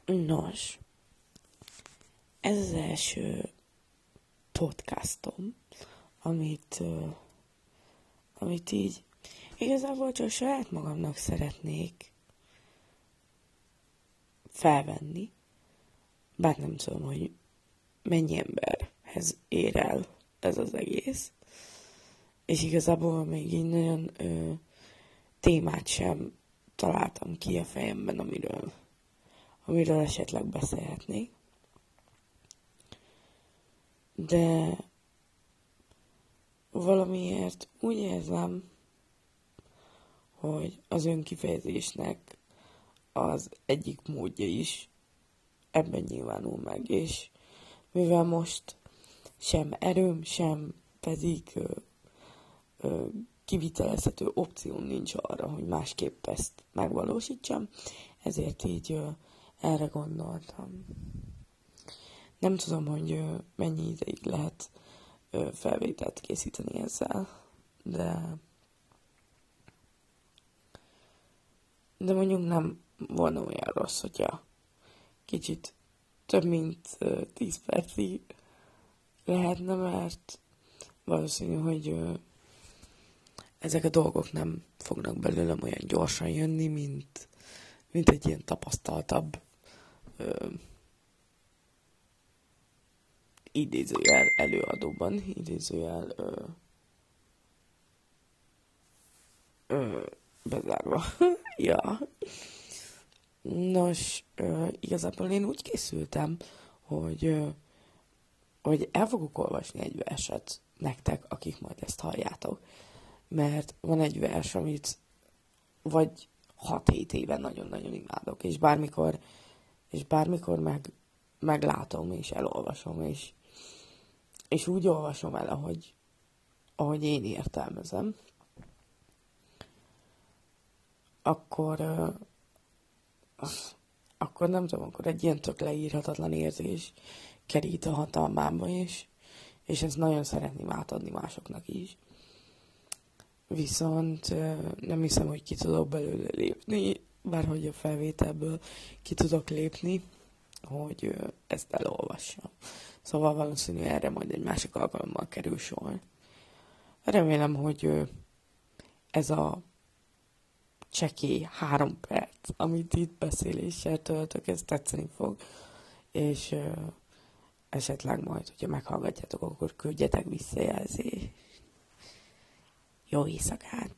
Nos, ez az első podcastom, amit így igazából csak saját magamnak szeretnék felvenni, bár nem tudom, hogy mennyi emberhez ér el ez az egész, és igazából még így nagyon témát sem találtam ki a fejemben, amiről esetleg beszélhetnék. De valamiért úgy érzem, hogy az önkifejezésnek az egyik módja is ebben nyilvánul meg, és mivel most sem erőm, sem pedig kivitelezhető opció nincs arra, hogy másképp ezt megvalósítsam, ezért így erre gondoltam. Nem tudom, hogy mennyi ideig lehet felvételt készíteni ezzel, de mondjuk nem volna olyan rossz, hogyha kicsit több mint 10 percig lehetne, mert valószínű, hogy ezek a dolgok nem fognak belőlem olyan gyorsan jönni, mint egy ilyen tapasztaltabb idézőjel előadóban, idézőjel bezárva. Ja. Nos, igazából én úgy készültem, hogy el fogok olvasni egy verset nektek, akik majd ezt halljátok. Mert van egy vers, amit vagy 6-7 éve nagyon-nagyon imádok, és bármikor meglátom, és elolvasom, és úgy olvasom el, ahogy én értelmezem, akkor nem tudom, akkor egy ilyen tök leírhatatlan érzés kerít a hatalmába, és ezt nagyon szeretném átadni másoknak is. Viszont nem hiszem, hogy ki tudok belőle lépni, bárhogy a felvételből ki tudok lépni, hogy ezt elolvassam. Szóval valószínű erre majd egy másik alkalommal kerül sor. Remélem, hogy ez a csekély 3 perc, amit itt beszéléssel töltök, ez tetszeni fog, és esetleg majd, hogyha meghallgatjátok, akkor küldjetek visszajelzést. Jó éjszakát!